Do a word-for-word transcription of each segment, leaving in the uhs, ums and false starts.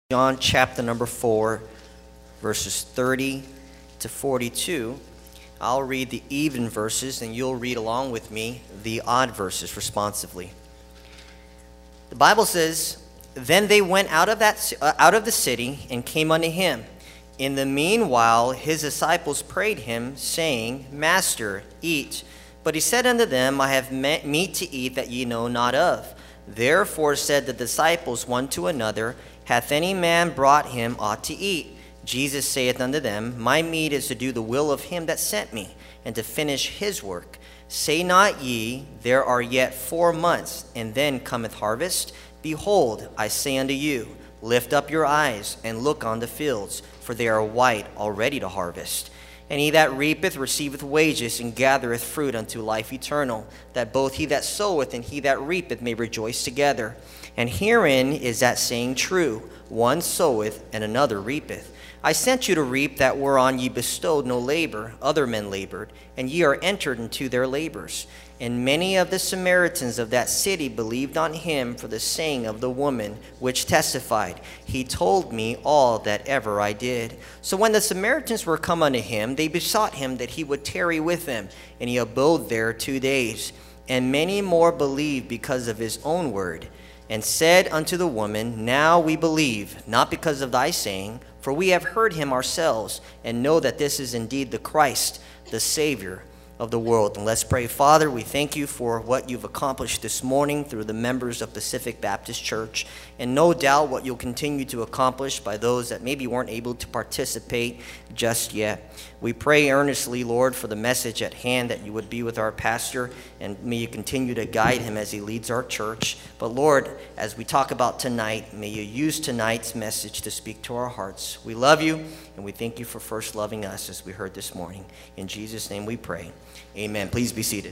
John chapter number four, verses thirty to forty-two. I'll read the even verses, and you'll read along with me the odd verses responsively. The Bible says, "Then they went out of that uh, out of the city and came unto him. In the meanwhile his disciples prayed him, saying, Master, eat. But he said unto them, I have meat to eat that ye know not of. Therefore said the disciples one to another, Hath any man brought him aught to eat? Jesus saith unto them, My meat is to do the will of him that sent me, and to finish his work. Say not ye, There are yet four months, and then cometh harvest? Behold, I say unto you, Lift up your eyes, and look on the fields, for they are white already to harvest. And he that reapeth receiveth wages, and gathereth fruit unto life eternal, that both he that soweth and he that reapeth may rejoice together. And herein is that saying true, One soweth, and another reapeth. I sent you to reap that whereon ye bestowed no labor, other men labored, and ye are entered into their labors. And many of the Samaritans of that city believed on him for the saying of the woman, which testified, He told me all that ever I did. So when the Samaritans were come unto him, they besought him that he would tarry with them, and he abode there two days. And many more believed because of his own word, and said unto the woman, Now we believe, not because of thy saying, for we have heard him ourselves, and know that this is indeed the Christ, the Savior of the world. And let's pray. Father, we thank you for what you've accomplished this morning through the members of Pacific Baptist Church, and no doubt what you'll continue to accomplish by those that maybe weren't able to participate just yet. We pray earnestly, Lord, for the message at hand, that you would be with our pastor, and may you continue to guide him as he leads our church. But Lord, as we talk about tonight, may you use tonight's message to speak to our hearts. We love you, and we thank you for first loving us, as we heard this morning. In Jesus' name we pray. Amen. Please be seated.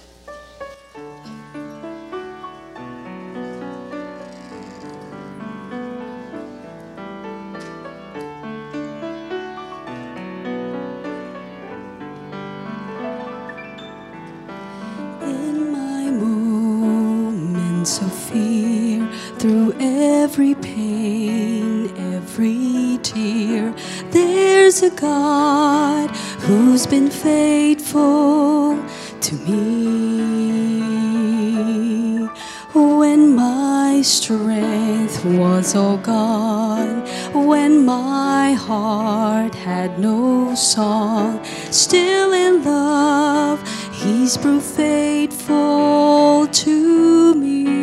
In my moments of fear, through every pain, every tear, there's a God who's been faithful to me. When my strength was all gone, when my heart had no song, still in love He's proved faithful to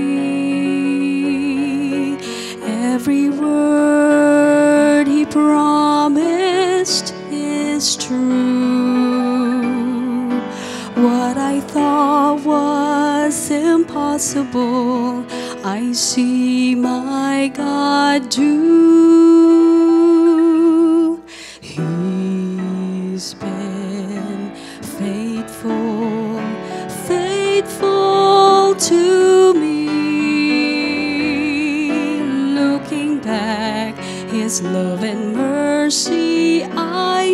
me. Every word He promised is true. What I thought was impossible, I see my God do. He's been faithful, faithful to me. Looking back, His love and mercy I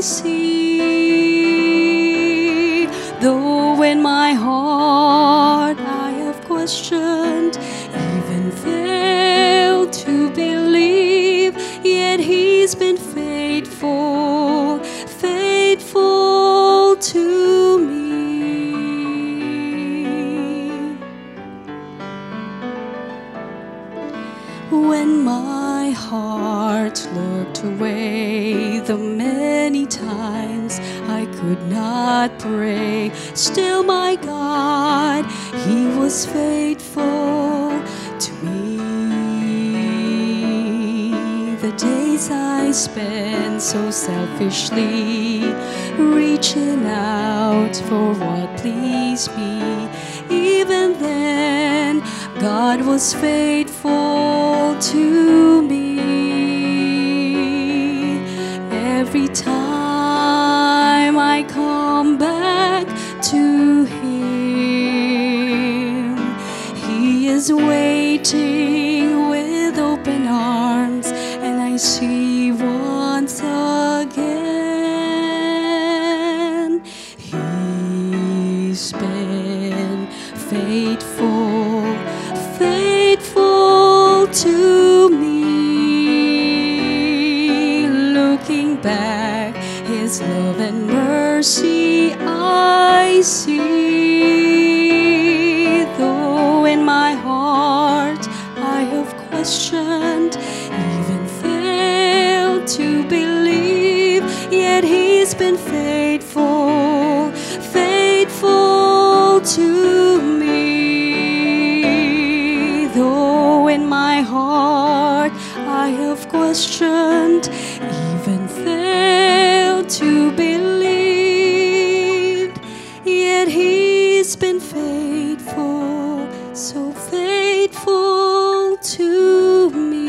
see. Though in my heart I have questioned, even failed to believe, yet He's been faithful, faithful to me. When my heart looked away, the many times I could not pray, still my God, He was faithful to me. The days I spent so selfishly, reaching out for what pleased me, even then God was faithful to me. Every time I come back to Him, He is waiting with open arms, and I see once again He's been faithful, faithful to me. His love and mercy I see. Though in my heart I have questioned, even failed to believe, yet He's been faithful, faithful to me. Though in my heart I have questioned, even failed to believe, yet He's been faithful, so faithful to me.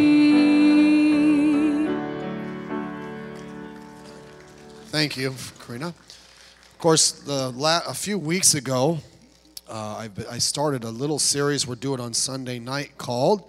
Thank you, Karina. Of course, the la- a few weeks ago, uh, I, I started a little series we're doing on Sunday night called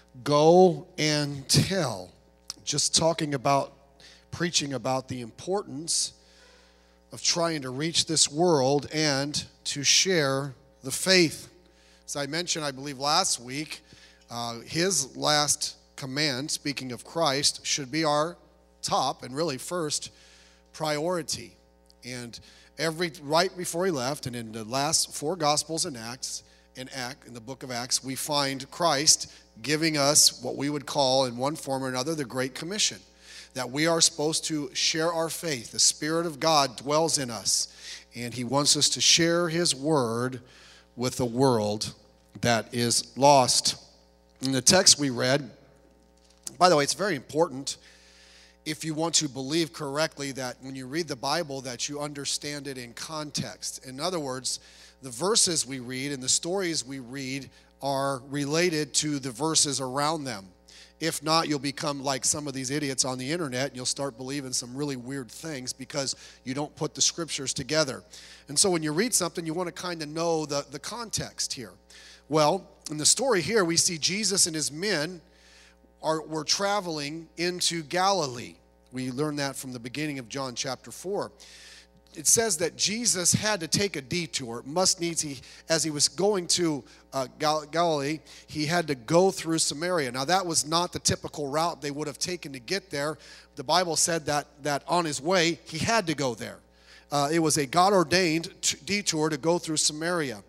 Go and Tell. Just talking about, preaching about the importance of trying to reach this world and to share the faith. As I mentioned, I believe last week, uh, His last command, speaking of Christ, should be our top and really first priority. And every right before He left, and in the last four Gospels and Acts, in Act, in the book of Acts, we find Christ giving us what we would call, in one form or another, the Great Commission. That we are supposed to share our faith. The Spirit of God dwells in us, and He wants us to share His word with a world that is lost. In the text we read, by the way, it's very important if you want to believe correctly that when you read the Bible that you understand it in context. In other words, the verses we read and the stories we read are related to the verses around them. If not, you'll become like some of these idiots on the internet, and you'll start believing some really weird things because you don't put the scriptures together. And so when you read something, you want to kind of know the, the context here. Well, in the story here, we see Jesus and His men are were traveling into Galilee. We learn that from the beginning of John chapter four. It says that Jesus had to take a detour. Must needs, he, as He was going to uh, Gal- Galilee, He had to go through Samaria. Now, that was not the typical route they would have taken to get there. The Bible said that, that on His way, He had to go there. Uh, it was a God-ordained t- detour to go through Samaria.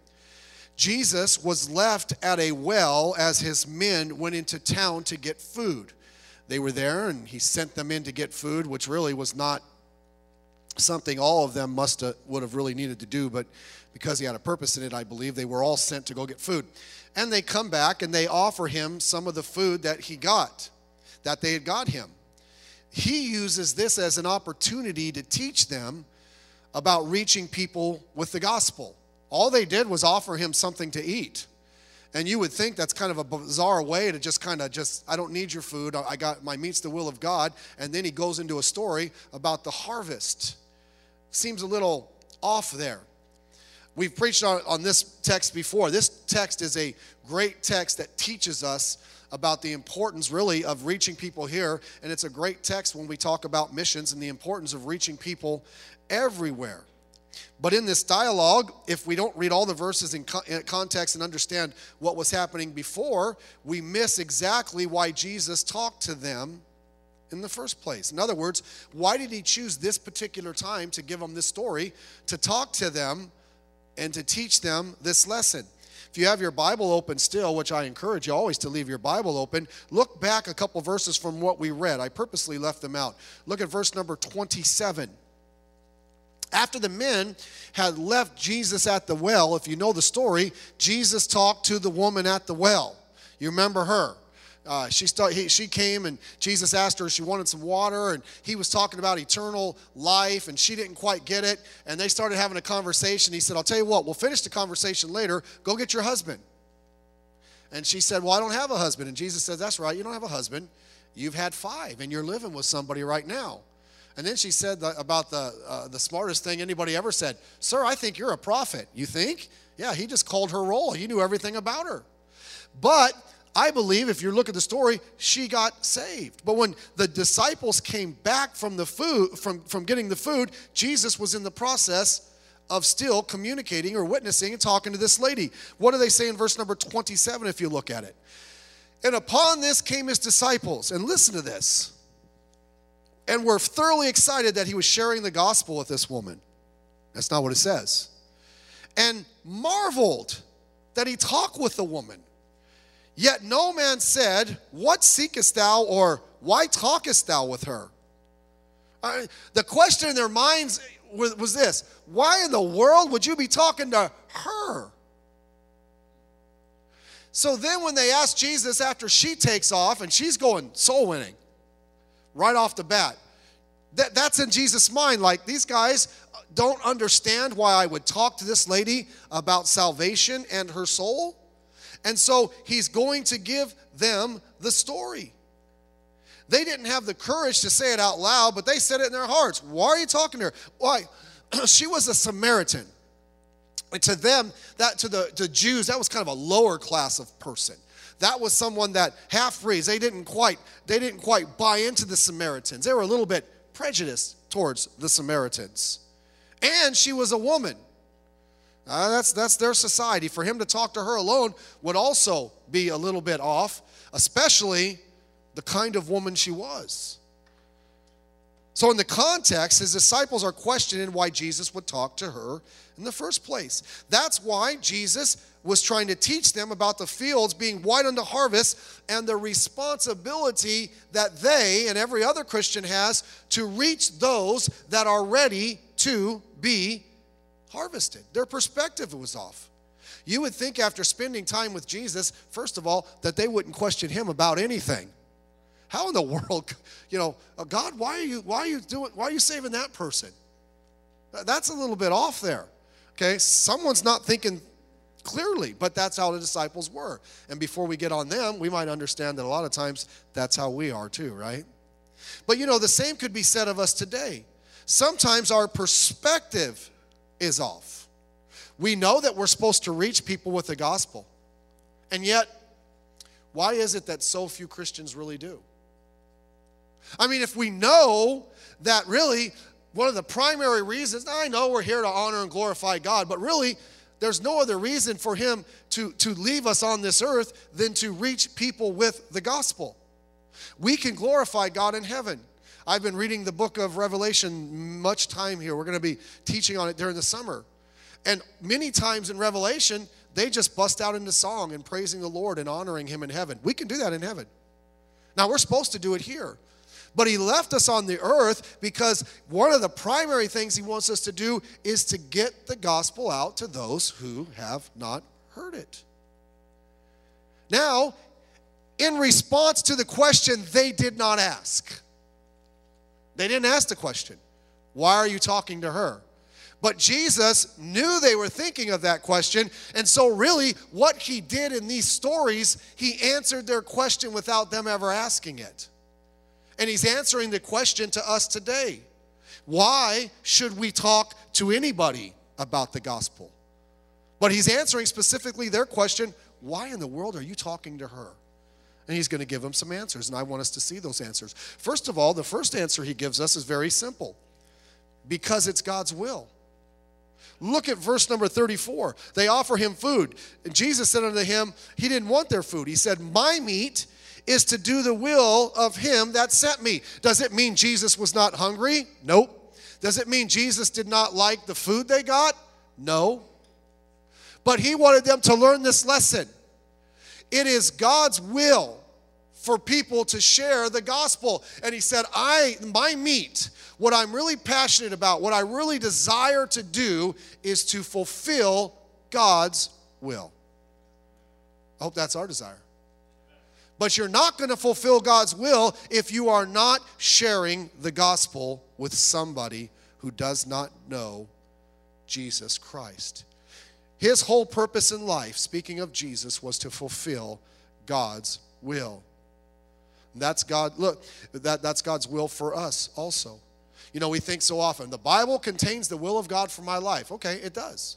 Jesus was left at a well as His men went into town to get food. They were there, and He sent them in to get food, which really was not something all of them must have, would have really needed to do, but because He had a purpose in it, I believe, they were all sent to go get food. And they come back and they offer Him some of the food that He got, that they had got Him. He uses this as an opportunity to teach them about reaching people with the gospel. All they did was offer Him something to eat. And you would think that's kind of a bizarre way to just kind of just, I don't need your food, I got, my meat's the will of God. And then He goes into a story about the harvest. Seems a little off there. We've preached on, on this text before. This text is a great text that teaches us about the importance, really, of reaching people here. And it's a great text when we talk about missions and the importance of reaching people everywhere. But in this dialogue, if we don't read all the verses in context and understand what was happening before, we miss exactly why Jesus talked to them in the first place. In other words, why did He choose this particular time to give them this story, to talk to them and to teach them this lesson? If you have your Bible open still, which I encourage you always to leave your Bible open, look back a couple verses from what we read. I purposely left them out. Look at verse number twenty-seven. After the men had left Jesus at the well, if you know the story, Jesus talked to the woman at the well. You remember her. Uh, she, start, he, she came and Jesus asked her if she wanted some water, and He was talking about eternal life, and she didn't quite get it. And they started having a conversation. He said, I'll tell you what, we'll finish the conversation later. Go get your husband. And she said, well, I don't have a husband. And Jesus said, that's right, you don't have a husband. You've had five, and you're living with somebody right now. And then she said the, about the uh, the smartest thing anybody ever said. Sir, I think you're a prophet. You think? Yeah, He just called her roll. He knew everything about her. But I believe, if you look at the story, she got saved. But when the disciples came back from the food, from, from getting the food, Jesus was in the process of still communicating or witnessing and talking to this lady. What do they say in verse number twenty-seven if you look at it? And upon this came His disciples. And listen to this. and were thoroughly excited that he was sharing the gospel with this woman. That's not what it says. And marveled that he talked with the woman. Yet no man said, what seekest thou, or why talkest thou with her? Uh, the question in their minds was, was this: why in the world would you be talking to her? So then when they asked Jesus after she takes off, and she's going soul winning right off the bat, that, that's in Jesus' mind. Like, these guys don't understand why I would talk to this lady about salvation and her soul. And so he's going to give them the story. They didn't have the courage to say it out loud, but they said it in their hearts. Why are you talking to her? Why? She was a Samaritan. And to them, that to the to Jews, that was kind of a lower class of person. That was someone that half-breeds. They didn't quite they didn't quite buy into the Samaritans. They were a little bit prejudiced towards the Samaritans. And she was a woman. Uh, that's that's their society. For him to talk to her alone would also be a little bit off, especially the kind of woman she was. So in the context, his disciples are questioning why Jesus would talk to her in the first place. That's why Jesus was trying to teach them about the fields being white unto harvest and the responsibility that they and every other Christian has to reach those that are ready to be harvested. Their perspective was off. You would think after spending time with Jesus, first of all, that they wouldn't question him about anything. How in the world, you know, God, why are you why are you doing why are you saving that person? That's a little bit off there. Okay, someone's not thinking clearly, but that's how the disciples were. And before we get on them, we might understand that a lot of times that's how we are too, right? But you know, the same could be said of us today. Sometimes our perspective is off. We know that we're supposed to reach people with the gospel. And yet, why is it that so few Christians really do? I mean, if we know that really one of the primary reasons, I know we're here to honor and glorify God, but really there's no other reason for him to, to leave us on this earth than to reach people with the gospel. We can glorify God in heaven. I've been reading the book of Revelation much time here. We're going to be teaching on it during the summer. And many times in Revelation, they just bust out into song and praising the Lord and honoring him in heaven. We can do that in heaven. Now, we're supposed to do it here. But he left us on the earth because one of the primary things he wants us to do is to get the gospel out to those who have not heard it. Now, in response to the question they did not ask, they didn't ask the question, why are you talking to her? But Jesus knew they were thinking of that question, and so really what he did in these stories, he answered their question without them ever asking it. And he's answering the question to us today. Why should we talk to anybody about the gospel? But he's answering specifically their question, why in the world are you talking to her? And he's going to give them some answers, and I want us to see those answers. First of all, the first answer he gives us is very simple. Because it's God's will. Look at verse number thirty-four. They offer him food. And Jesus said unto him, he didn't want their food. He said, my meat is to do the will of him that sent me. Does it mean Jesus was not hungry? Nope. Does it mean Jesus did not like the food they got? No. But he wanted them to learn this lesson. It is God's will for people to share the gospel. And he said, I, my meat, what I'm really passionate about, what I really desire to do is to fulfill God's will. I hope that's our desire. But you're not going to fulfill God's will if you are not sharing the gospel with somebody who does not know Jesus Christ. His whole purpose in life, speaking of Jesus, was to fulfill God's will. That's God, look, that, that's God's will for us also. You know, we think so often, the Bible contains the will of God for my life. Okay, it does.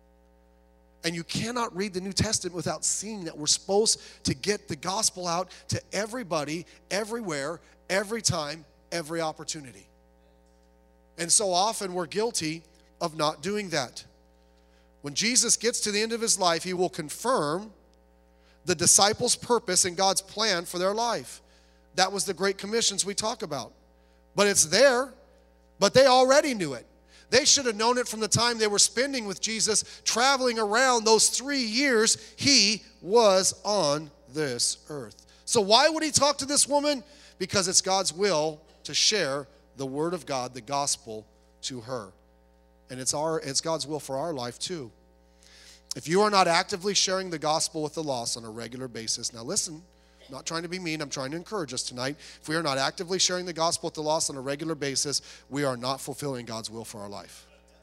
And you cannot read the New Testament without seeing that we're supposed to get the gospel out to everybody, everywhere, every time, every opportunity. And so often we're guilty of not doing that. When Jesus gets to the end of his life, he will confirm the disciples' purpose and God's plan for their life. That was the Great Commissions we talk about. But it's there. But they already knew it. They should have known it from the time they were spending with Jesus, traveling around those three years he was on this earth. So why would he talk to this woman? Because it's God's will to share the word of God, the gospel, to her. And it's our it's God's will for our life too. If you are not actively sharing the gospel with the lost on a regular basis, now listen, I'm not trying to be mean, I'm trying to encourage us tonight. If we are not actively sharing the gospel with the lost on a regular basis, we are not fulfilling God's will for our life.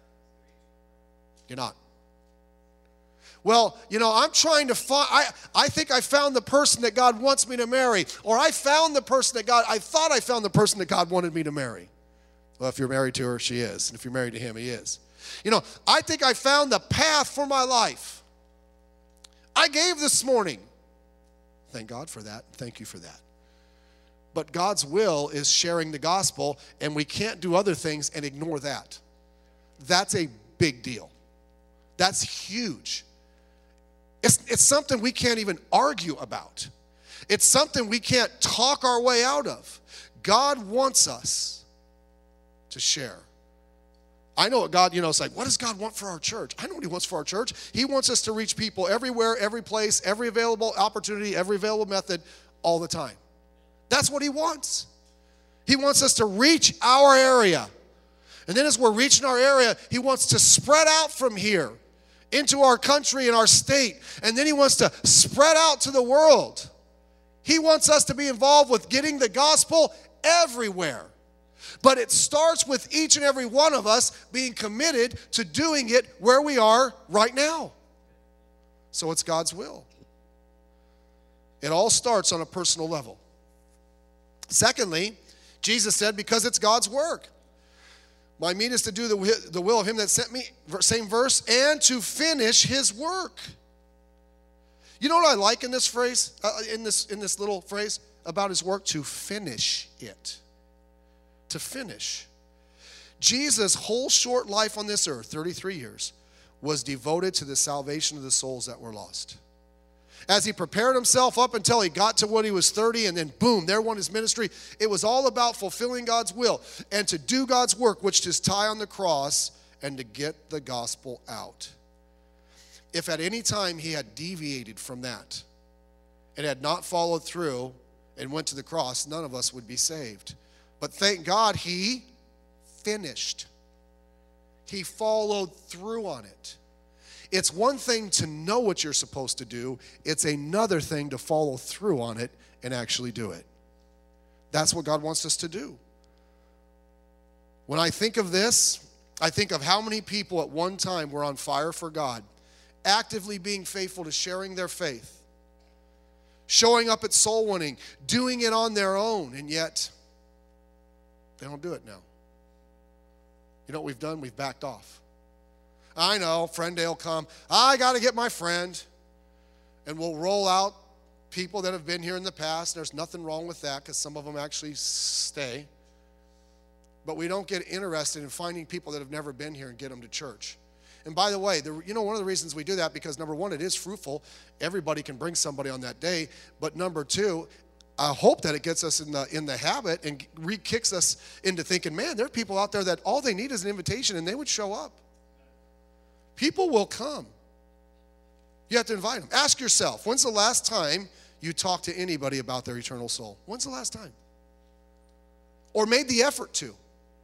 You're not. Well, you know, I'm trying to find, I, I think I found the person that God wants me to marry. Or I found the person that God, I thought I found the person that God wanted me to marry. Well, if you're married to her, she is. And if you're married to him, he is. You know, I think I found the path for my life. I gave this morning. Thank God for that. Thank you for that. But God's will is sharing the gospel, and we can't do other things and ignore that. That's a big deal. That's huge. It's, it's something we can't even argue about. It's something we can't talk our way out of. God wants us to share. I know what God, you know, it's like, what does God want for our church? I know what he wants for our church. He wants us to reach people everywhere, every place, every available opportunity, every available method, all the time. That's what he wants. He wants us to reach our area. And then as we're reaching our area, he wants to spread out from here into our country and our state. And then he wants to spread out to the world. He wants us to be involved with getting the gospel everywhere. But it starts with each and every one of us being committed to doing it where we are right now. So it's God's will. It all starts on a personal level. Secondly, Jesus said, because it's God's work. My meat is to do the, the will of him that sent me, same verse, and to finish his work. You know what I like in this phrase, uh, in this in this little phrase about his work? To finish it. To finish. Jesus' whole short life on this earth, thirty-three years, was devoted to the salvation of the souls that were lost. As he prepared himself up until he got to when he was thirty, and then boom, there went his ministry. It was all about fulfilling God's will and to do God's work, which is tie on the cross and to get the gospel out. If at any time he had deviated from that and had not followed through and went to the cross, none of us would be saved. But thank God he finished. He followed through on it. It's one thing to know what you're supposed to do. It's another thing to follow through on it and actually do it. That's what God wants us to do. When I think of this, I think of how many people at one time were on fire for God, actively being faithful to sharing their faith, showing up at soul winning, doing it on their own, and yet they don't do it now. You know what we've done? We've backed off. I know, friend day will come. I got to get my friend. And we'll roll out people that have been here in the past. There's nothing wrong with that because some of them actually stay. But we don't get interested in finding people that have never been here and get them to church. And by the way, the, you know, one of the reasons we do that, because number one, it is fruitful. Everybody can bring somebody on that day. But number two, I hope that it gets us in the in the habit and re-kicks us into thinking, man, there are people out there that all they need is an invitation and they would show up. People will come. You have to invite them. Ask yourself, when's the last time you talked to anybody about their eternal soul? When's the last time? Or made the effort to?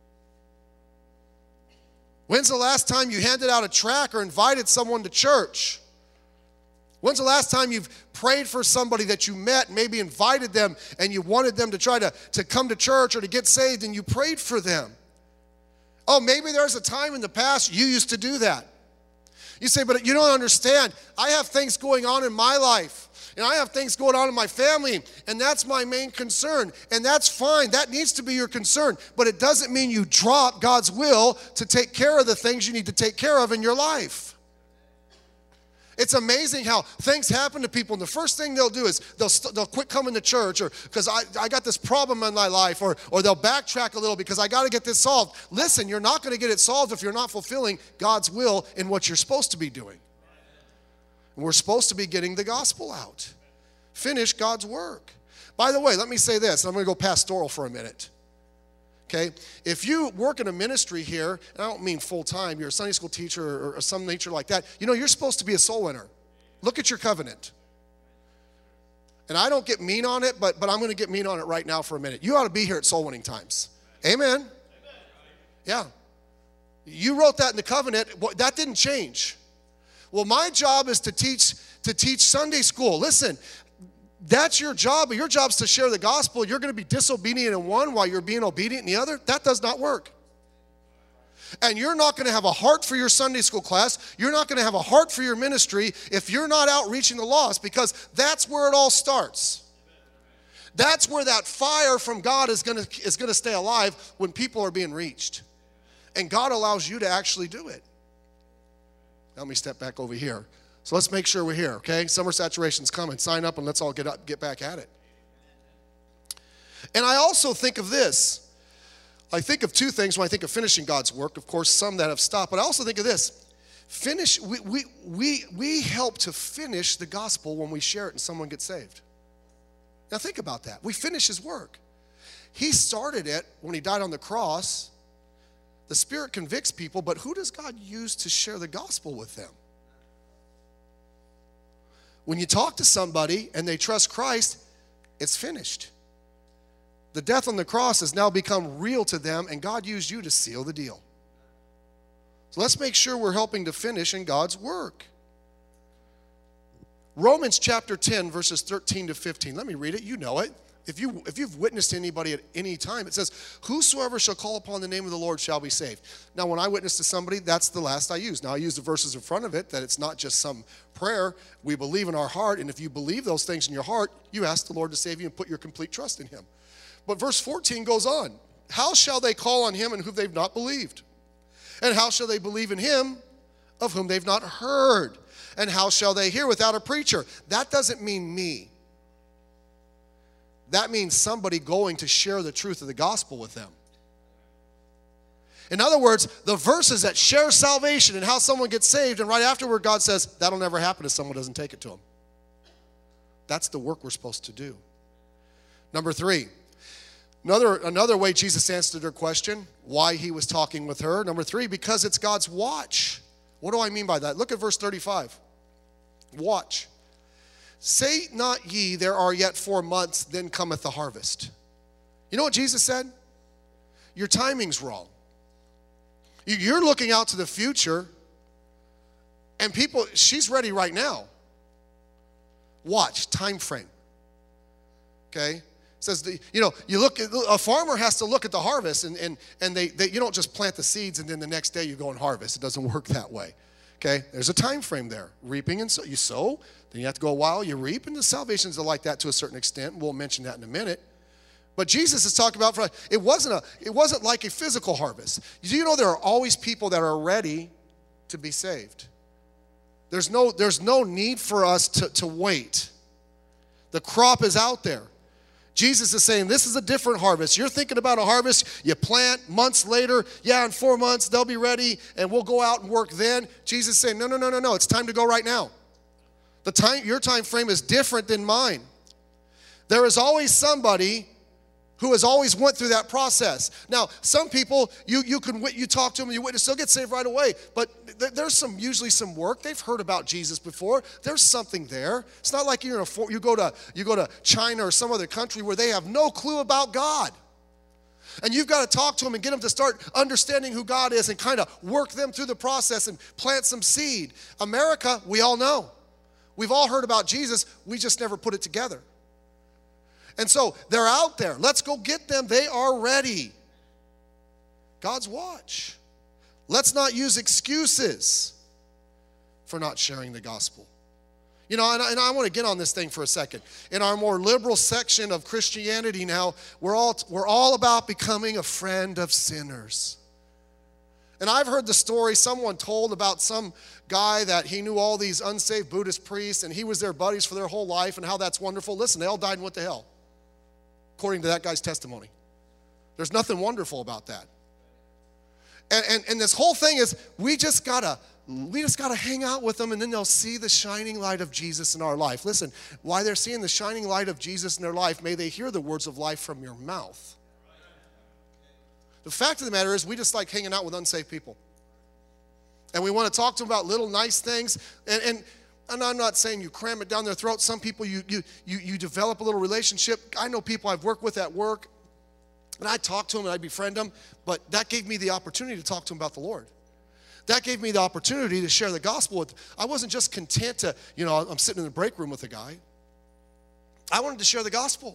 When's the last time you handed out a tract or invited someone to church? When's the last time you've prayed for somebody that you met, maybe invited them, and you wanted them to try to, to come to church or to get saved, and you prayed for them? Oh, maybe there's a time in the past you used to do that. You say, but you don't understand. I have things going on in my life, and I have things going on in my family, and that's my main concern. And that's fine. That needs to be your concern. But it doesn't mean you drop God's will to take care of the things you need to take care of in your life. It's amazing how things happen to people, and the first thing they'll do is they'll they'll quit coming to church, or because I, I got this problem in my life, or or they'll backtrack a little because I got to get this solved. Listen, you're not going to get it solved if you're not fulfilling God's will in what you're supposed to be doing. And we're supposed to be getting the gospel out. Finish God's work. By the way, let me say this, and I'm going to go pastoral for a minute. Okay? If you work in a ministry here, and I don't mean full-time, you're a Sunday school teacher or, or some nature like that, you know, you're supposed to be a soul winner. Look at your covenant. And I don't get mean on it, but, but I'm going to get mean on it right now for a minute. You ought to be here at soul winning times. Amen? Amen. Yeah. You wrote that in the covenant. That didn't change. Well, my job is to teach to teach Sunday school. Listen, that's your job. Your job is to share the gospel. You're going to be disobedient in one while you're being obedient in the other. That does not work. And you're not going to have a heart for your Sunday school class. You're not going to have a heart for your ministry if you're not out reaching the lost, because that's where it all starts. That's where that fire from God is going to is going to stay alive when people are being reached. And God allows you to actually do it. Let me step back over here. So let's make sure we're here, okay? Summer saturation's coming. Sign up and let's all get up, get back at it. And I also think of this. I think of two things when I think of finishing God's work. Of course, some that have stopped, but I also think of this. Finish, we, we, we, we help to finish the gospel when we share it and someone gets saved. Now think about that. We finish his work. He started it when he died on the cross. The Spirit convicts people, but who does God use to share the gospel with them? When you talk to somebody and they trust Christ, it's finished. The death on the cross has now become real to them, and God used you to seal the deal. So let's make sure we're helping to finish in God's work. Romans chapter ten, verses thirteen to fifteen. Let me read it. You know it. If, you, if you've witnessed to anybody at any time, it says, whosoever shall call upon the name of the Lord shall be saved. Now, when I witness to somebody, that's the last I use. Now, I use the verses in front of it, that it's not just some prayer. We believe in our heart, and if you believe those things in your heart, you ask the Lord to save you and put your complete trust in him. But verse fourteen goes on. How shall they call on him in whom they've not believed? And how shall they believe in him of whom they've not heard? And how shall they hear without a preacher? That doesn't mean me. That means somebody going to share the truth of the gospel with them. In other words, the verses that share salvation and how someone gets saved, and right afterward God says, that'll never happen if someone doesn't take it to them. That's the work we're supposed to do. Number three, another, another way Jesus answered her question, why he was talking with her. Number three, because it's God's watch. What do I mean by that? Look at verse thirty-five. Watch. Say not ye, there are yet four months, then cometh the harvest. You know what Jesus said? Your timing's wrong. You're looking out to the future, and people, she's ready right now. Watch, time frame. Okay? It says, the, you know, you look at, a farmer has to look at the harvest, and, and, and they, they, you don't just plant the seeds and then the next day you go and harvest. It doesn't work that way. Okay? There's a time frame there. Reaping and sow. You sow, then you have to go a while, you reap, and the salvations are like that to a certain extent. We'll mention that in a minute. But Jesus is talking about, it wasn't a, it wasn't like a physical harvest. Do you know there are always people that are ready to be saved? There's no, there's no need for us to, to wait. The crop is out there. Jesus is saying this is a different harvest. You're thinking about a harvest, you plant, months later, yeah, in four months they'll be ready and we'll go out and work then. Jesus is saying, no, no, no, no, no, it's time to go right now. The time, your time frame is different than mine. There is always somebody who has always went through that process. Now, some people, you you can you talk to them, you witness, they'll get saved right away. But th- there's some usually some work. They've heard about Jesus before. There's something there. It's not like you're in a, you go to you go to China or some other country where they have no clue about God. And you've got to talk to them and get them to start understanding who God is and kind of work them through the process and plant some seed. America, we all know. We've all heard about Jesus. We just never put it together. And so they're out there. Let's go get them. They are ready. God's watch. Let's not use excuses for not sharing the gospel. You know, and I, and I want to get on this thing for a second. In our more liberal section of Christianity now, we're all, we're all about becoming a friend of sinners. And I've heard the story someone told about some guy that he knew all these unsaved Buddhist priests, and he was their buddies for their whole life, and how that's wonderful. Listen, they all died and went to hell, according to that guy's testimony. There's nothing wonderful about that. And, and, and this whole thing is, we just gotta, we just gotta hang out with them, and then they'll see the shining light of Jesus in our life. Listen, while they're seeing the shining light of Jesus in their life, may they hear the words of life from your mouth. The fact of the matter is we just like hanging out with unsaved people. And we want to talk to them about little nice things. And, and, and I'm not saying you cram it down their throat. Some people, you, you, you, you develop a little relationship. I know people I've worked with at work, and I talk to them and I befriend them, but that gave me the opportunity to talk to them about the Lord. That gave me the opportunity to share the gospel with. I wasn't just content to, you know, I'm sitting in the break room with a guy. I wanted to share the gospel.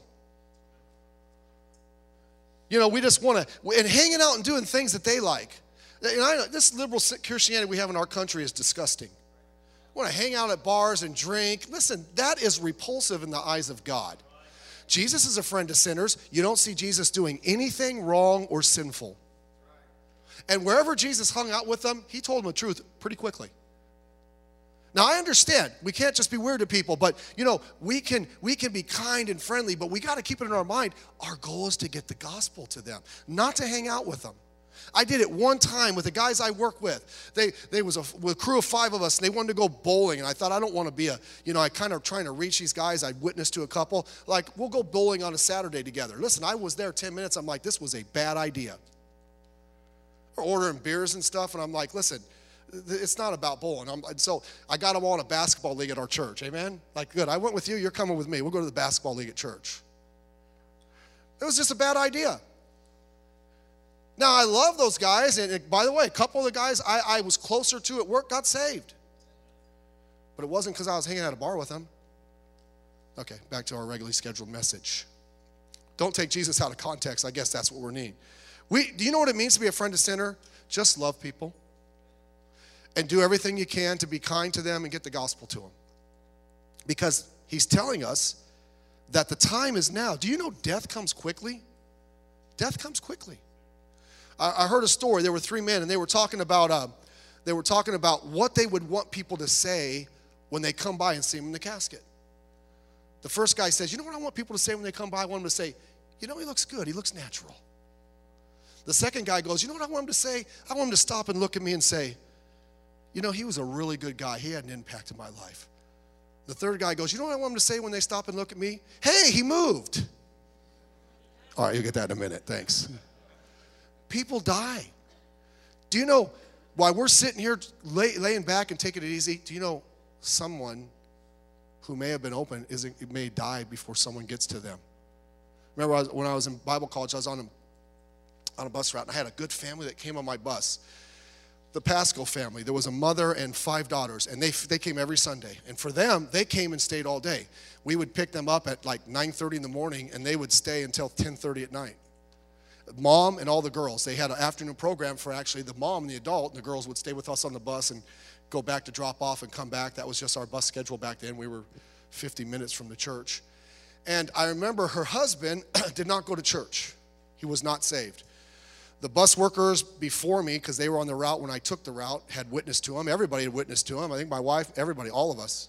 You know, we just want to, and hanging out and doing things that they like. And I know this liberal Christianity we have in our country is disgusting. We want to hang out at bars and drink. Listen, that is repulsive in the eyes of God. Jesus is a friend to sinners. You don't see Jesus doing anything wrong or sinful. And wherever Jesus hung out with them, he told them the truth pretty quickly. Now, I understand we can't just be weird to people, but, you know, we can we can be kind and friendly, but we got to keep it in our mind. Our goal is to get the gospel to them, not to hang out with them. I did it one time with the guys I work with. They they was a, with a crew of five of us, and they wanted to go bowling, and I thought, I don't want to be a, you know, I kind of trying to reach these guys. I witnessed to a couple, like, we'll go bowling on a Saturday together. Listen, I was there ten minutes. I'm like, this was a bad idea. We're ordering beers and stuff, and I'm like, listen, it's not about bowling. I'm, so I got them all in a basketball league at our church. Amen? Like, good. I went with you. You're coming with me. We'll go to the basketball league at church. It was just a bad idea. Now, I love those guys. And by the way, a couple of the guys I, I was closer to at work got saved. But it wasn't because I was hanging out at a bar with them. Okay, back to our regularly scheduled message. Don't take Jesus out of context. I guess that's what we're needing. We, do you know what it means to be a friend to sinner? Just love people. And do everything you can to be kind to them and get the gospel to them. Because he's telling us that the time is now. Do you know death comes quickly? Death comes quickly. I, I heard a story. There were three men, and they were talking about uh, they were talking about what they would want people to say when they come by and see him in the casket. The first guy says, you know what I want people to say when they come by? I want them to say, you know, he looks good. He looks natural. The second guy goes, you know what I want him to say? I want him to stop and look at me and say, you know, he was a really good guy. He had an impact in my life. The third guy goes, you know what I want him to say when they stop and look at me? Hey, he moved. All right, you'll get that in a minute. Thanks. People die. Do you know, while we're sitting here lay, laying back and taking it easy, do you know someone who may have been open is may die before someone gets to them? Remember I was, when I was in Bible college, I was on a, on a bus route, and I had a good family that came on my bus. The Pascal family. There was a mother and five daughters, and they they came every Sunday. And for them, they came and stayed all day. We would pick them up at like nine thirty in the morning, and they would stay until ten thirty at night. Mom and all the girls. They had an afternoon program for actually the mom and the adult, and the girls would stay with us on the bus and go back to drop off and come back. That was just our bus schedule back then. We were fifty minutes from the church. And I remember her husband did not go to church. He was not saved. The bus workers before me, because they were on the route when I took the route, had witnessed to him. Everybody had witnessed to him. I think my wife, everybody, all of us.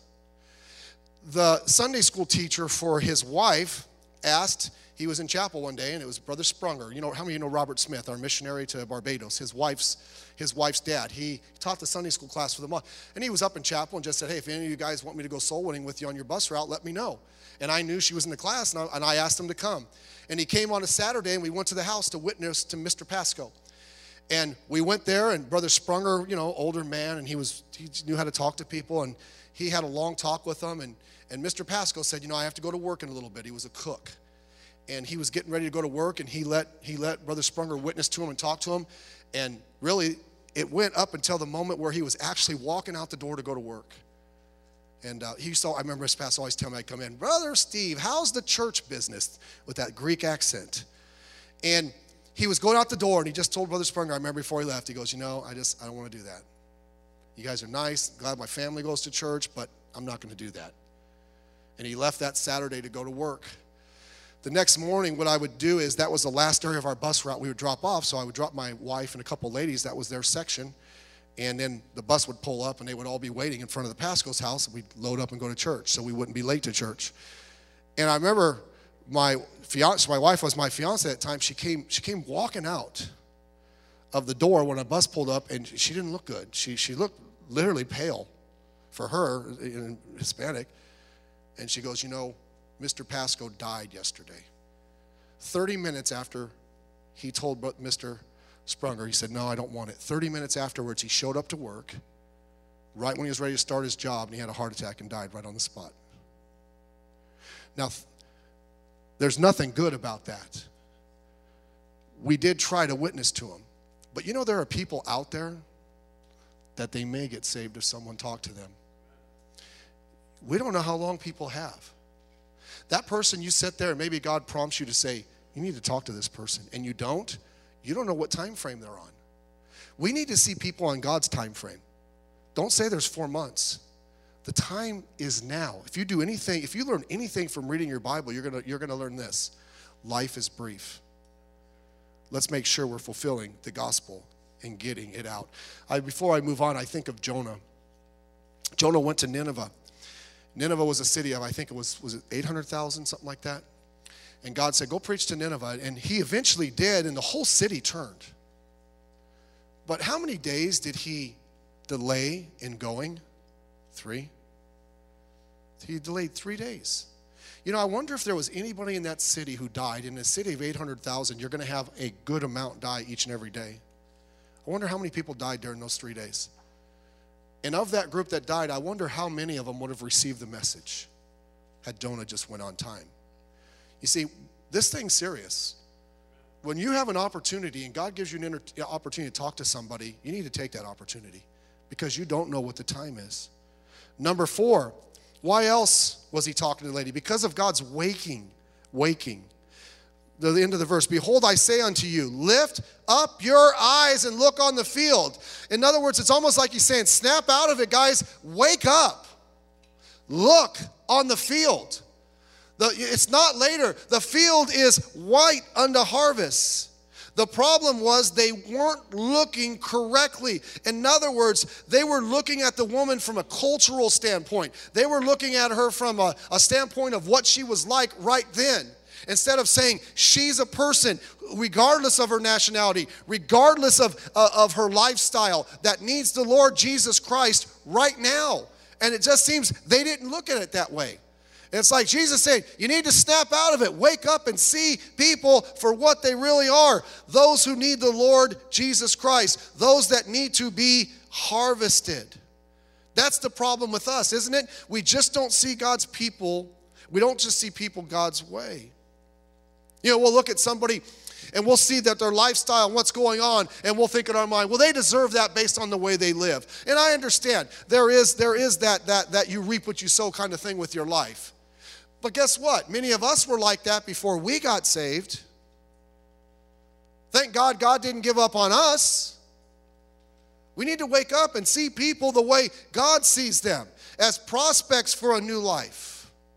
The Sunday school teacher for his wife asked, he was in chapel one day, and it was Brother Sprunger. You know, how many of you know Robert Smith, our missionary to Barbados, his wife's his wife's dad? He taught the Sunday school class for the month. And he was up in chapel and just said, hey, if any of you guys want me to go soul winning with you on your bus route, let me know. And I knew she was in the class, and I, and I asked him to come. And he came on a Saturday, and we went to the house to witness to Mister Pasco. And we went there, and Brother Sprunger, you know, older man, and he was he knew how to talk to people, and he had a long talk with them. And, and Mister Pasco said, you know, I have to go to work in a little bit. He was a cook. And he was getting ready to go to work, and he let he let Brother Sprunger witness to him and talk to him. And really, it went up until the moment where he was actually walking out the door to go to work. And uh, he saw, I remember his pastor always telling me I'd come in, Brother Steve, how's the church business, with that Greek accent? And he was going out the door, and he just told Brother Sprunger, I remember before he left, he goes, you know, I just, I don't want to do that. You guys are nice, glad my family goes to church, but I'm not going to do that. And he left that Saturday to go to work. The next morning, what I would do is, that was the last area of our bus route we would drop off, so I would drop my wife and a couple ladies, that was their section, and then the bus would pull up, and they would all be waiting in front of the Pasco's house, and we'd load up and go to church, so we wouldn't be late to church. And I remember my fiance, my wife was my fiance at the time, she came, she came walking out of the door when a bus pulled up, and she didn't look good. She, she looked literally pale for her, in Hispanic, and she goes, you know, Mister Pasco died yesterday. thirty minutes after he told Mister Sprunger, he said, no, I don't want it. thirty minutes afterwards, he showed up to work, right when he was ready to start his job, and he had a heart attack and died right on the spot. Now, there's nothing good about that. We did try to witness to him. But you know, there are people out there that they may get saved if someone talked to them. We don't know how long people have. That person, you sit there and maybe God prompts you to say, you need to talk to this person, and you don't, you don't know what time frame they're on. We need to see people on God's time frame. Don't say there's four months. The time is now. If you do anything, if you learn anything from reading your Bible, you're gonna you're gonna learn this. Life is brief. Let's make sure we're fulfilling the gospel and getting it out. I, before I move on, I think of Jonah. Jonah went to Nineveh. Nineveh was a city of, I think it was, was it eight hundred thousand, something like that? And God said, go preach to Nineveh. And he eventually did, and the whole city turned. But how many days did he delay in going? Three. He delayed three days. You know, I wonder if there was anybody in that city who died. In a city of eight hundred thousand, you're going to have a good amount die each and every day. I wonder how many people died during those three days. And of that group that died, I wonder how many of them would have received the message had Jonah just went on time. You see, this thing's serious. When you have an opportunity and God gives you an inter- opportunity to talk to somebody, you need to take that opportunity because you don't know what the time is. Number four, why else was he talking to the lady? Because of God's waking, waking. The end of the verse, behold, I say unto you, lift up your eyes and look on the field. In other words, it's almost like he's saying, snap out of it, guys. Wake up. Look on the field. The, it's not later. The field is white unto harvest. The problem was they weren't looking correctly. In other words, they were looking at the woman from a cultural standpoint. They were looking at her from a, a standpoint of what she was like right then. Instead of saying she's a person, regardless of her nationality, regardless of, uh, of her lifestyle, that needs the Lord Jesus Christ right now. And it just seems they didn't look at it that way. And it's like Jesus saying, you need to snap out of it. Wake up and see people for what they really are. Those who need the Lord Jesus Christ. Those that need to be harvested. That's the problem with us, isn't it? We just don't see God's people. We don't just see people God's way. You know, we'll look at somebody and we'll see that their lifestyle and what's going on, and we'll think in our mind, well, they deserve that based on the way they live. And I understand there is there is that that that you reap what you sow kind of thing with your life. But guess what? Many of us were like that before we got saved. Thank God God didn't give up on us. We need to wake up and see people the way God sees them, as prospects for a new life.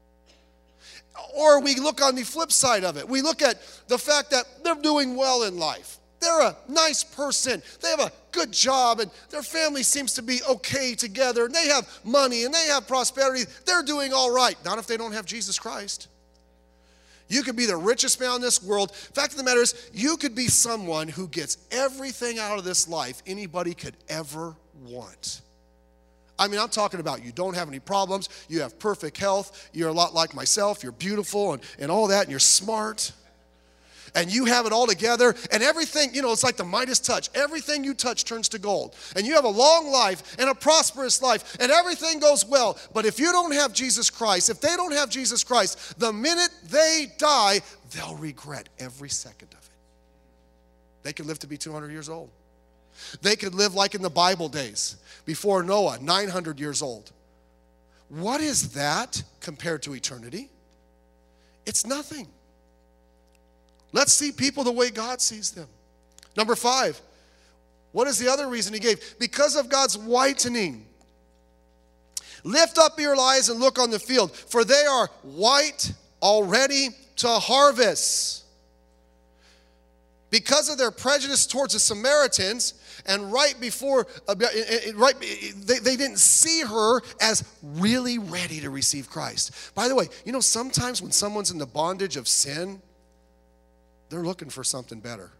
Or we look on the flip side of it. We look at the fact that they're doing well in life. They're a nice person. They have a good job, and their family seems to be okay together, and they have money, and they have prosperity. They're doing all right. Not if they don't have Jesus Christ. You could be the richest man in this world. Fact of the matter is, you could be someone who gets everything out of this life anybody could ever want. I mean, I'm talking about you don't have any problems, you have perfect health, you're a lot like myself, you're beautiful and, and all that, and you're smart. And you have it all together, and everything, you know, it's like the Midas touch. Everything you touch turns to gold. And you have a long life and a prosperous life, and everything goes well. But if you don't have Jesus Christ, if they don't have Jesus Christ, the minute they die, they'll regret every second of it. They could live to be two hundred years old. They could live like in the Bible days, before Noah, nine hundred years old. What is that compared to eternity? It's nothing. Let's see people the way God sees them. Number five, what is the other reason he gave? Because of God's whitening. Lift up your eyes and look on the field, for they are white already to harvest. Because of their prejudice towards the Samaritans, and right before, right, they, they didn't see her as really ready to receive Christ. By the way, you know, sometimes when someone's in the bondage of sin, they're looking for something better.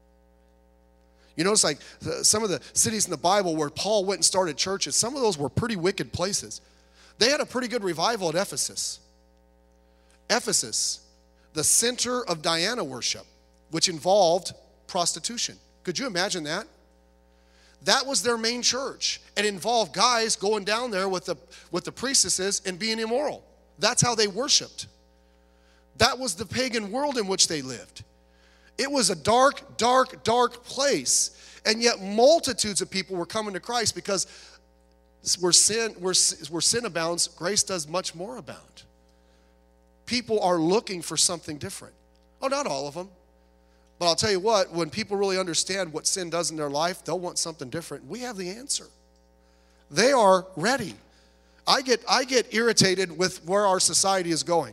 You notice like some of the cities in the Bible where Paul went and started churches, some of those were pretty wicked places. They had a pretty good revival at Ephesus. Ephesus, the center of Diana worship, which involved prostitution. Could you imagine that? That was their main church. It involved guys going down there with the, with the priestesses and being immoral. That's how they worshiped. That was the pagan world in which they lived. It was a dark, dark, dark place. And yet multitudes of people were coming to Christ because where sin, where, where sin abounds, grace does much more abound. People are looking for something different. Oh, not all of them. But I'll tell you what, when people really understand what sin does in their life, they'll want something different. We have the answer. They are ready. I get, I get irritated with where our society is going.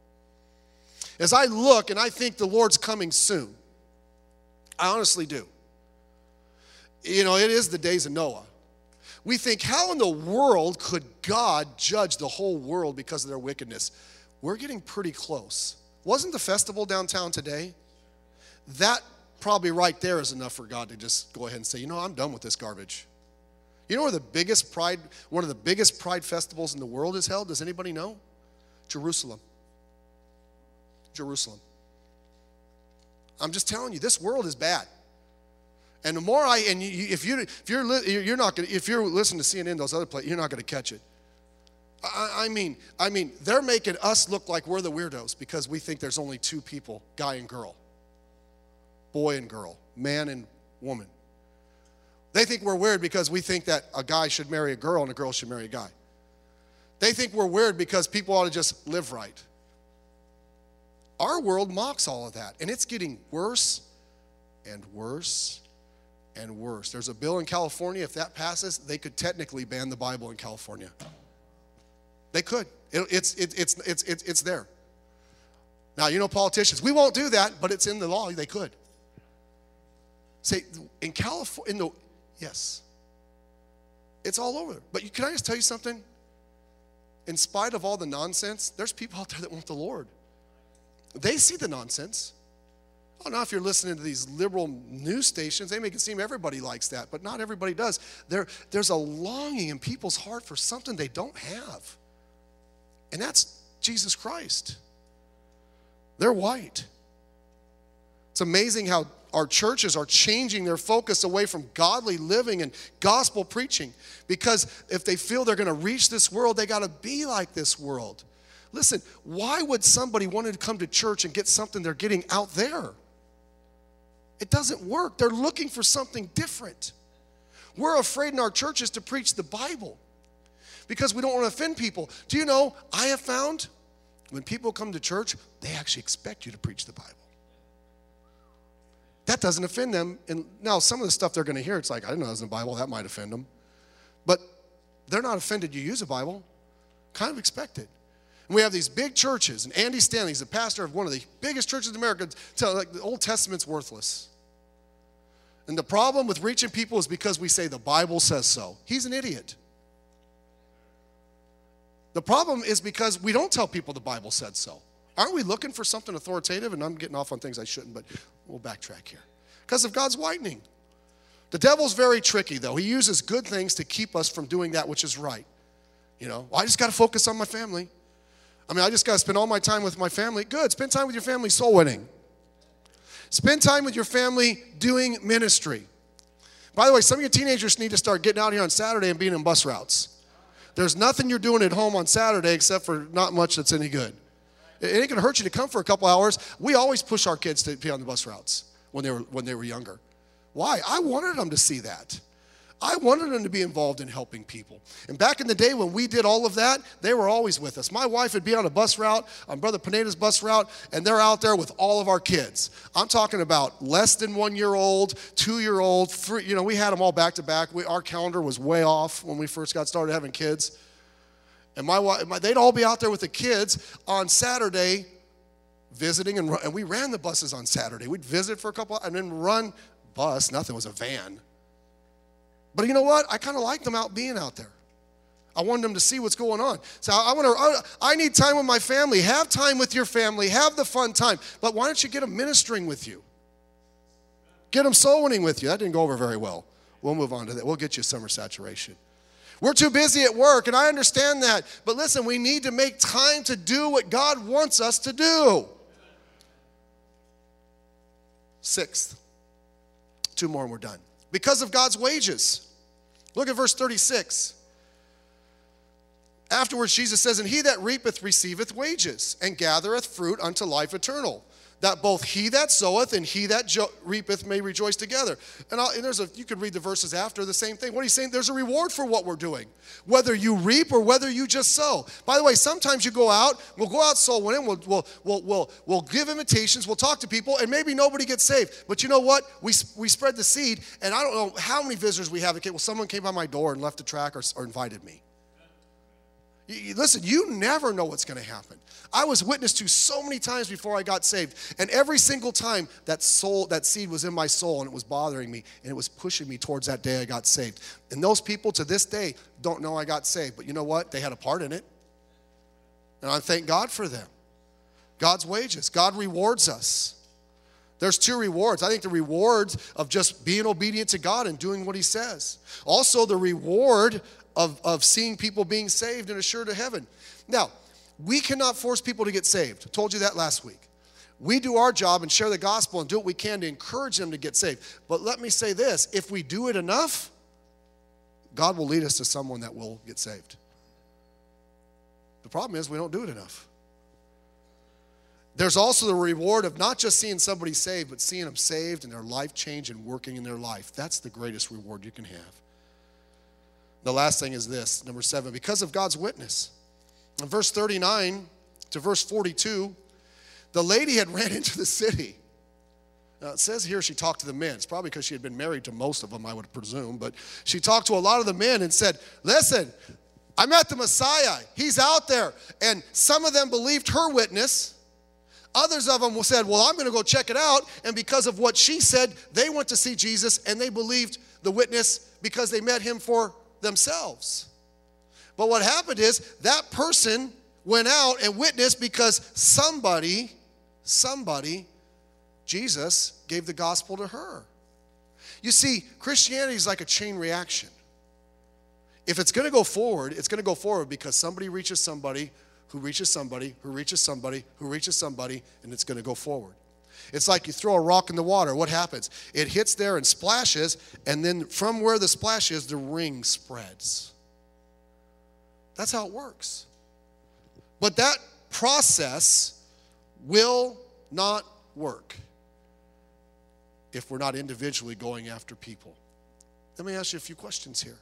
As I look and I think the Lord's coming soon, I honestly do. You know, it is the days of Noah. We think, how in the world could God judge the whole world because of their wickedness? We're getting pretty close. Wasn't the festival downtown today? That probably right there is enough for God to just go ahead and say, you know, I'm done with this garbage. You know where the biggest pride, one of the biggest pride festivals in the world is held? Does anybody know? Jerusalem. Jerusalem. I'm just telling you, this world is bad. And the more I, and you, if you if you're you're not gonna if you're listening to C N N, those other places, you're not gonna catch it. I, I mean, I mean, they're making us look like we're the weirdos because we think there's only two people, guy and girl. Boy and girl, man and woman. They think we're weird because we think that a guy should marry a girl and a girl should marry a guy. They think we're weird because people ought to just live right. Our world mocks all of that, and it's getting worse and worse and worse. There's a bill in California, if that passes, they could technically ban the Bible in California. They could. It, it's, it, it's, it's, it's, it's there. Now, you know politicians, we won't do that, but it's in the law, they could. Say, in California, in the, yes, it's all over. But you, can I just tell you something? In spite of all the nonsense, there's people out there that want the Lord. They see the nonsense. Oh, now if you're listening to these liberal news stations, they make it seem everybody likes that, but not everybody does. There, there's a longing in people's heart for something they don't have. And that's Jesus Christ. They're white. It's amazing how our churches are changing their focus away from godly living and gospel preaching, because if they feel they're going to reach this world, they got to be like this world. Listen, why would somebody want to come to church and get something they're getting out there? It doesn't work. They're looking for something different. We're afraid in our churches to preach the Bible because we don't want to offend people. Do you know, I have found when people come to church, they actually expect you to preach the Bible. That doesn't offend them. And now some of the stuff they're going to hear, it's like, I didn't know it was in the Bible. That might offend them. But they're not offended you use a Bible. Kind of expect it. And we have these big churches, and Andy Stanley is the pastor of one of the biggest churches in America. Tell like the Old Testament's worthless. And the problem with reaching people is because we say the Bible says so. He's an idiot. The problem is because we don't tell people the Bible said so. Aren't we looking for something authoritative? And I'm getting off on things I shouldn't, but we'll backtrack here. Because of God's whitening. The devil's very tricky, though. He uses good things to keep us from doing that which is right. You know, well, I just got to focus on my family. I mean, I just got to spend all my time with my family. Good. Spend time with your family soul winning. Spend time with your family doing ministry. By the way, some of you teenagers need to start getting out here on Saturday and being in bus routes. There's nothing you're doing at home on Saturday except for not much that's any good. It ain't going to hurt you to come for a couple hours. We always push our kids to be on the bus routes when they were when they were younger. Why? I wanted them to see that. I wanted them to be involved in helping people. And back in the day when we did all of that, they were always with us. My wife would be on a bus route, on Brother Pineda's bus route, and they're out there with all of our kids. I'm talking about less than one-year-old, two-year-old, three, you know, we had them all back to back. We, our calendar was way off when we first got started having kids. And my wife, my, they'd all be out there with the kids on Saturday visiting, and, and we ran the buses on Saturday. We'd visit for a couple, and then run bus, nothing, was a van. But you know what? I kind of liked them out being out there. I wanted them to see what's going on. So I want to. I need time with my family. Have time with your family. Have the fun time. But why don't you get them ministering with you? Get them soul winning with you. That didn't go over very well. We'll move on to that. We'll get you summer saturation. We're too busy at work, and I understand that. But listen, we need to make time to do what God wants us to do. Sixth, Two more and we're done. Because of God's wages. Look at verse thirty-six. Afterwards, Jesus says, and he that reapeth receiveth wages, and gathereth fruit unto life eternal, that both he that soweth and he that jo- reapeth may rejoice together. And, I'll, and there's a, you could read the verses after, the same thing. What he's saying, there's a reward for what we're doing, whether you reap or whether you just sow. By the way, sometimes you go out, we'll go out soul winning, we'll, we'll, we'll, we'll, we'll give invitations, we'll talk to people, and maybe nobody gets saved. But you know what? We, we spread the seed, and I don't know how many visitors we have. Okay, well, someone came by my door and left a track or, or invited me. You, listen, you never know what's going to happen. I was witness to so many times before I got saved, and every single time that soul, that seed was in my soul, and it was bothering me, and it was pushing me towards that day I got saved. And those people to this day don't know I got saved, but you know what? They had a part in it, and I thank God for them. God's wages. God rewards us. There's two rewards. I think the rewards of just being obedient to God and doing what he says. Also, the reward of, of seeing people being saved and assured of heaven. Now, we cannot force people to get saved. I told you that last week. We do our job and share the gospel and do what we can to encourage them to get saved. But let me say this, if we do it enough, God will lead us to someone that will get saved. The problem is we don't do it enough. There's also the reward of not just seeing somebody saved, but seeing them saved and their life change and working in their life. That's the greatest reward you can have. The last thing is this, number seven, because of God's witness. In verse thirty-nine to verse forty-two, the lady had ran into the city. Now it says here she talked to the men. It's probably because she had been married to most of them, I would presume. But she talked to a lot of the men and said, listen, I met the Messiah. He's out there. And some of them believed her witness. Others of them said, well, I'm going to go check it out. And because of what she said, they went to see Jesus and they believed the witness because they met him for themselves. But what happened is that person went out and witnessed because somebody, somebody, Jesus gave the gospel to her. You see, Christianity is like a chain reaction. If it's going to go forward, it's going to go forward because somebody reaches somebody, who reaches somebody, who reaches somebody, who reaches somebody, and it's going to go forward. It's like you throw a rock in the water. What happens? It hits there and splashes, and then from where the splash is, the ring spreads. That's how it works. But that process will not work if we're not individually going after people. Let me ask you a few questions here.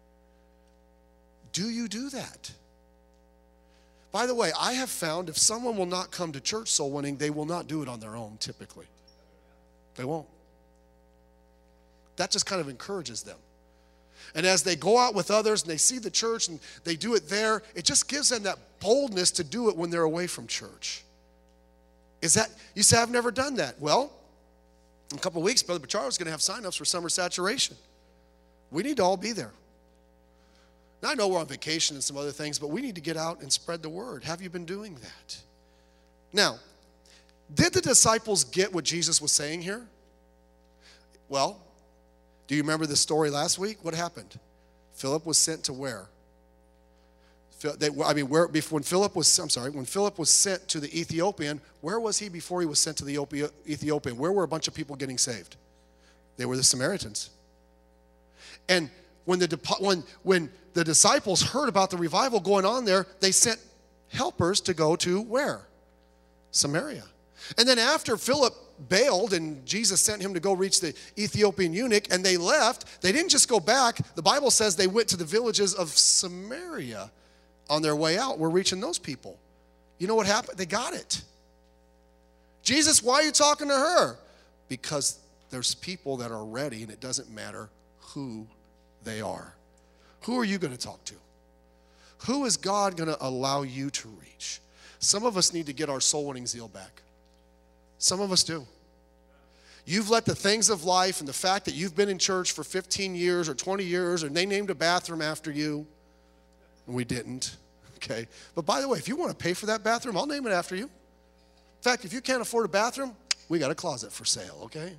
Do you do that? By the way, I have found if someone will not come to church soul winning, they will not do it on their own typically. They won't. That just kind of encourages them. And as they go out with others and they see the church and they do it there, it just gives them that boldness to do it when they're away from church. Is that, you say, I've never done that. Well, in a couple of weeks, Brother Bacharo is going to have sign-ups for summer saturation. We need to all be there. Now, I know we're on vacation and some other things, but we need to get out and spread the word. Have you been doing that? Now, did the disciples get what Jesus was saying here? Well, do you remember the story last week? What happened? Philip was sent to where? They, I mean, where, when Philip was, I'm sorry, when Philip was sent to the Ethiopian, where was he before he was sent to the Ethiopian? Where were a bunch of people getting saved? They were the Samaritans. And when the, when, when the disciples heard about the revival going on there, they sent helpers to go to where? Samaria. And then after Philip bailed and Jesus sent him to go reach the Ethiopian eunuch and they left, they didn't just go back. The Bible says they went to the villages of Samaria on their way out. We're reaching those people. You know what happened? They got it. Jesus, why are you talking to her? Because there's people that are ready and it doesn't matter who they are. Who are you going to talk to? Who is God going to allow you to reach? Some of us need to get our soul winning zeal back. Some of us do. You've let the things of life and the fact that you've been in church for fifteen years or twenty years, and they named a bathroom after you, and we didn't, okay? But by the way, if you want to pay for that bathroom, I'll name it after you. In fact, if you can't afford a bathroom, we got a closet for sale, okay?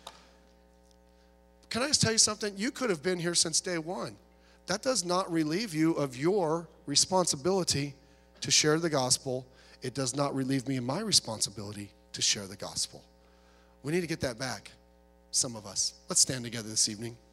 Can I just tell you something? You could have been here since day one. That does not relieve you of your responsibility to share the gospel. It does not relieve me of my responsibility to share the gospel. We need to get that back. some of us. Let's stand together this evening.